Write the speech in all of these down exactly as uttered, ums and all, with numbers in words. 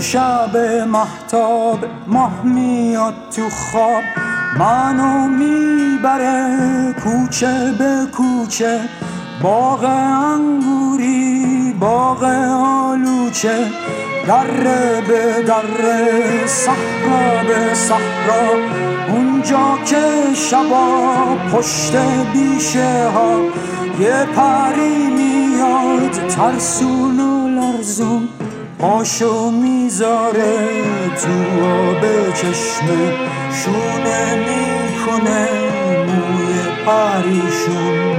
شب مهتاب ماه میاد تو خواب، منو میبره کوچه به کوچه، باغ انگوری باغ آلوچه، دره به دره صحرا به صحرا، اونجا که شبا پشت بیشه ها یه پری میاد ترسون و لرزون، پاشو میذاره تو آب چشمه، شونه میکنه موی پریشون.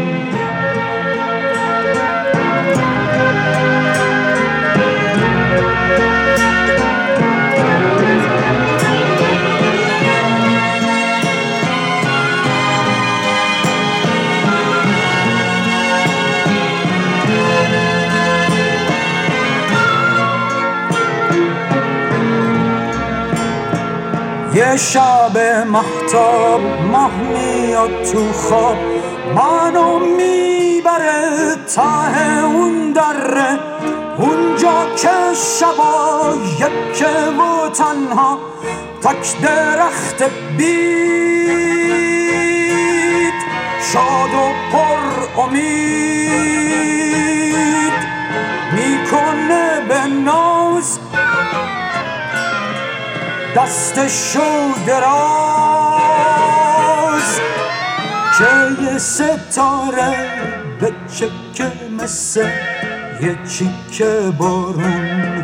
یه شب مهتاب ماه میاد تو خواب، منو میبره ته اون دره، اونجا که شبا یکه و تنها، تک درخت بید شاد و پر امید، میکنه به ناز دستشو دراز، که یه ستاره به چکه مثل یه چیکه بارون،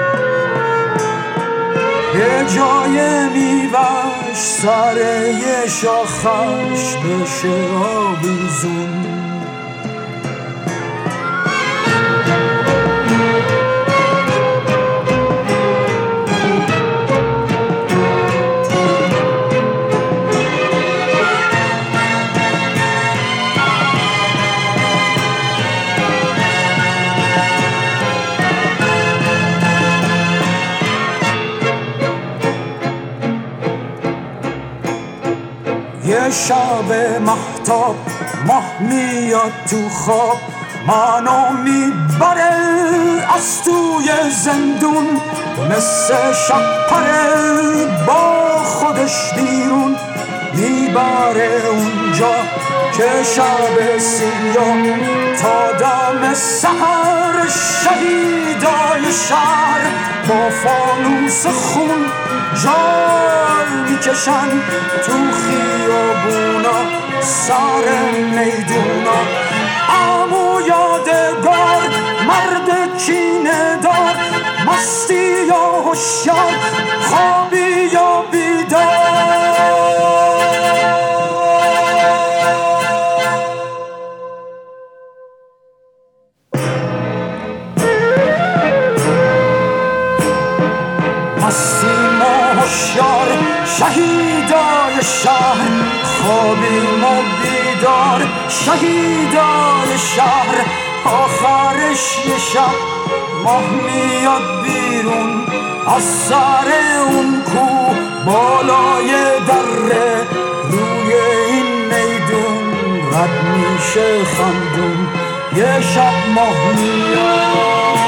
یه جای میوش سر یه شاخش بشه آویزون. یه شب مهتاب ماه میاد تو خواب، منو میبره از توی زندون، مثل شپره با خودش بیرون، میبره اونجا که شب سیاه تا دم سحر شهیدای شهر با فانوس خون جال میکشن تو خیابونا سر میدونا. عمو یادگار مرد کینه دار، مستی یا هوشیار خوابی یا بیدار، مستی ما هوشیار شهیدای شهر، خوابیم و بیدار شهیدای شهر. آخرش یه شب ماه میاد بیرون از سر اون کو بالای دره، روی این میدون رد میشه خندون. یه شب ماه میاد